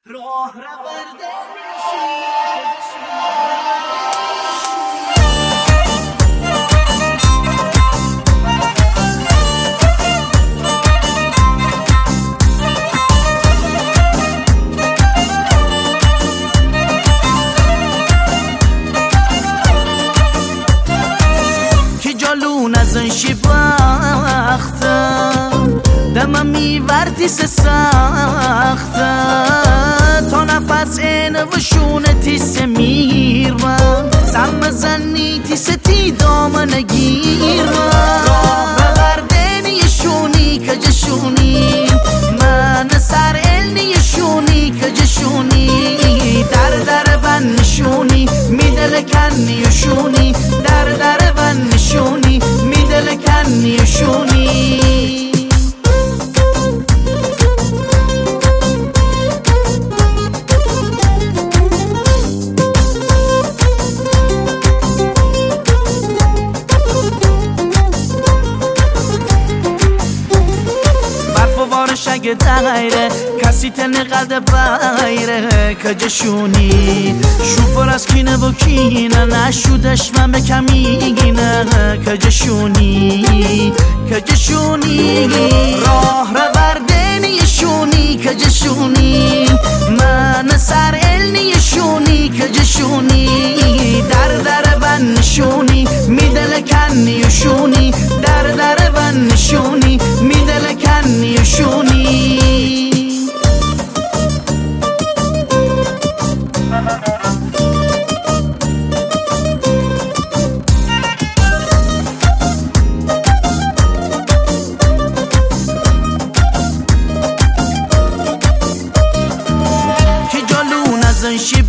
راه رورده که جالون از انشی باختم دمم میوردی سخته تا نفس این وشونه تیسه میرم سم زنی تیسه تی دامن گیرم راه بردنی شونی کجشونی من سر النی شونی کجشونی در بن نشونی میدل کنی شونی در بن نشونی میدل کنی شونی شگ دغیره کسی تنقد بایره کجشونی شوپر از کینه و کینه نشودش من به کمیگینه کجشونی راه روردنی شونی کجشونی من سر النی شونی کجشونی در بن نشونی میدل کنی شونی در بن نشونی میدل کنی شونی که جالون از انشی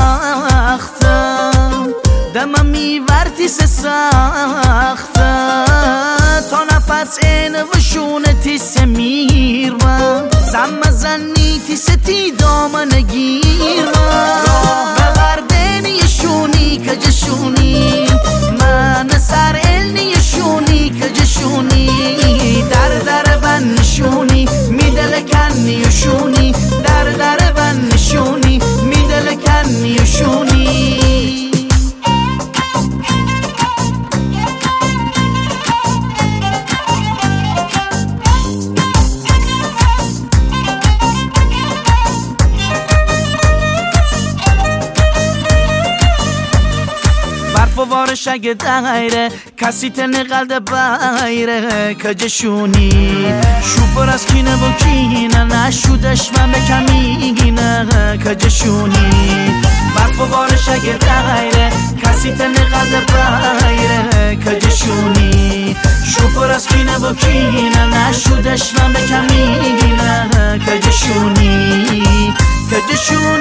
باختم دمم میوردی سخته تا نفس این وشونه تیسه میرم سم زنی تیسه تی دامن گیرم راه بردنی شونی کجشونی من سر النی شونی کجشونی در بن نشونی میدل کنی شونی در بن نشونی میدل کنی شونی وار شگ دغیره کسی تنقد بایره کجشونی شوپر از کینه و کینه نشودش من به کمیگینه کجشونی وار شگ دغیره کسی تنقد بایره کجشونی شوپر از کینه و کینه نشودش من به کمیگینه کجشونی